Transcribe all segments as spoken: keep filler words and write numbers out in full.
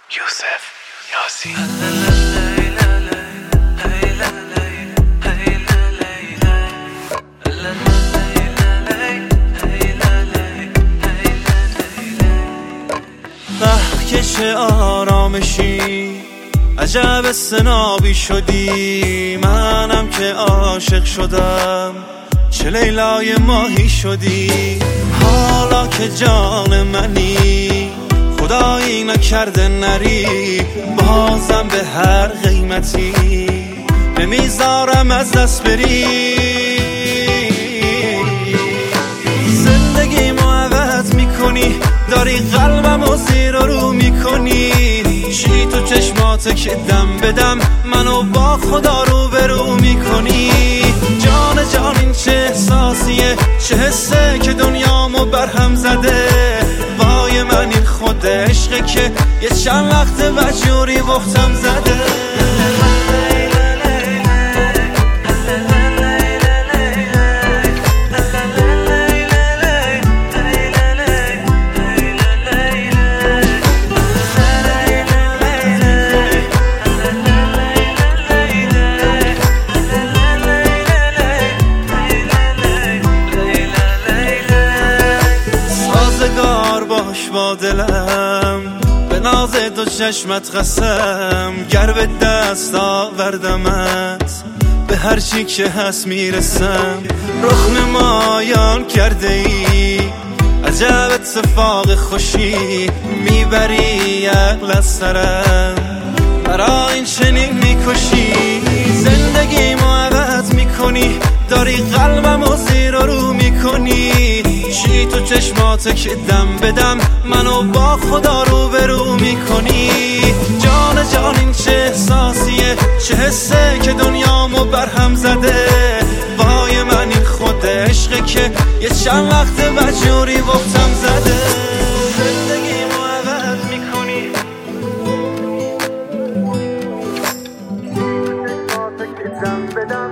یوسف یاسی. که چه آرامشی، عجب سنابی شدی. منم که عاشق شدم، چه لیلای ماهی شدی. حالا که جان منی، خدایی نکرده نری. بازم به هر قیمتی نمیذارم از دست بری. زندگیمو عوض میکنی، داری قلبمو زیر و رو میکنی. چی تو چشماته که دم بدم منو با خدا رو برو میکنی. جان جان این چه احساسیه، چه حسه که دنیامو برهم زده. وای من این خود عشقه که یه چند وقت وجوری وقتم زده. باش با دلم، به ناز دو چشمت قسم. گر به دست آوردمت، به هر چی که هست میرسم. رخ نمایان کرده ای، عجب اتفاق خوشی. میبری عقل از سرم، برای این چنین میکشی. زندگیمو عوض میکنی، داری قلبمو زیر و رو میکنی. چی تو چشماته که دم بدم منو با خدا رو برو میکنی. جان جان این چه احساسیه، چه حسه که دنیامو برهم زده. وای من این خود عشقه که یه چند وقت وجوری وقتم زده. زندگیمو عوض میکنی، چشماته که دم بدم.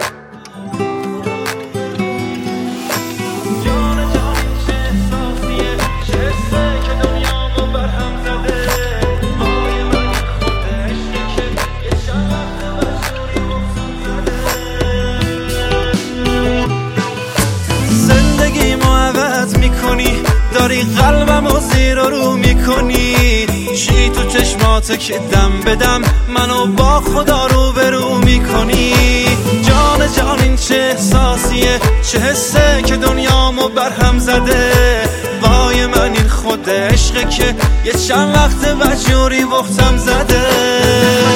داری قلبمو زیر و رو میکنی. چی تو چشماته که دم بدم منو با خدا رو برو میکنی. جان جان این چه احساسیه، چه حسه که دنیامو برهم زده. وای من این خود عشقه که یه چند وقت وجوری وقتم زده.